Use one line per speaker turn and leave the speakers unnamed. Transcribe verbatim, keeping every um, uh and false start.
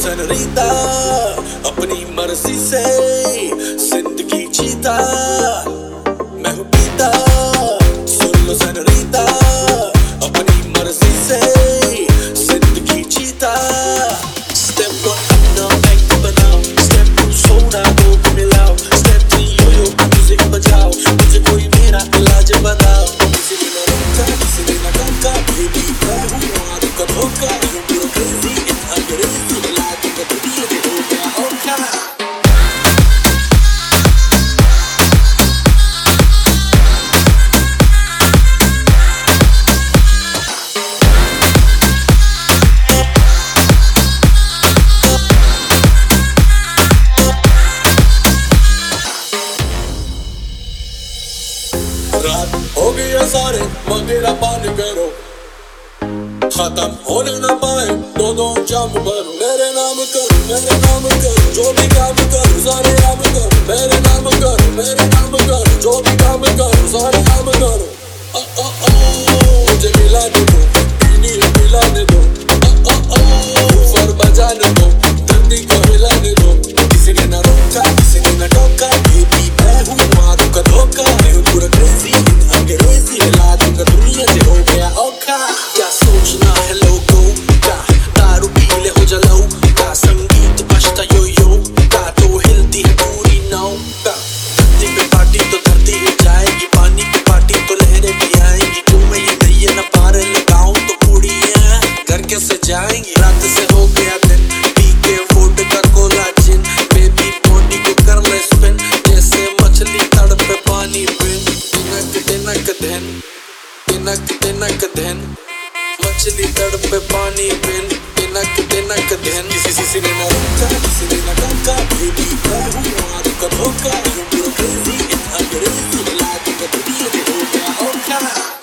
Senorita, अपनी मर्जी से जिंदगी जीता, मैं हूँ पीता। सुन लो सेनोरिटा, अपनी मर्जी से जिंदगी जीता। स्टेप वन अपना बैंक बनाओ, स्टेप टू सोडा दो मिलाओ, स्टेप थ्री यो-यो म्यूजिक बजाओ, मुझे कोई मेरा इलाज बताओ। किसी ने ना रोका, किसी ने ना टोका, बेबी मैं हूँ आदू का धोखा, यूं पूरा क्रेजी इन अंग्रेजी, लादू का दुनिया में हो गया औखा। रात हो गया सारे मंदिरा पान करो, खत्म होने न पाए दो दो जाम भरो। मेरे नाम करो, मेरे नाम करो, जो भी काम करो सारे काम करो। मेरे नाम करो, मेरे नाम करो, जो भी काम करो सारे काम करो। ओ ओ ओ मुझे मिलाने दो, पीनी मिलाने दो। ओ ओ ओ ऊपर बजाने दो, धरती को हिलाने दो। किसी ने न रोका, किसी ने न टोका, बेबी मैं हूँ आदू का धोखा, मैं हूँ पूरा क्रेजी इन अंग्रेजी, लादू का दुनिया से हो गया औखा। क्या सोचना है लोगों का, दारू पी ले हो जलाओ का, संगीत बजता यो यो का, तो हिलती है पूरी नाव का। धरती पे पार्टी तो धरती हिल जाएगी, पानी पे पार्टी तो लहरें भी आएंगी। घूमे ये नैया न पार लगाऊं तो उड़ियां घर कैसे जाएंगी। रात से हो गया दिन, पी के vodka cola gin, baby body को कर ले स्पिन, जैसे मछली तड़पे पानी बिन। दिनक दिनक दिन, दिनक दिनक दिन, मछली तड़पे पानी बिन, दिनक दिनक दिन। किसी किसी ने ना रोका, किसी ने ना टोका, बेबी मैं हूँ आदू का धोखा, यूं पूरा क्रेजी इन अंग्रेजी, लादू का दुनिया में हो गया औखा।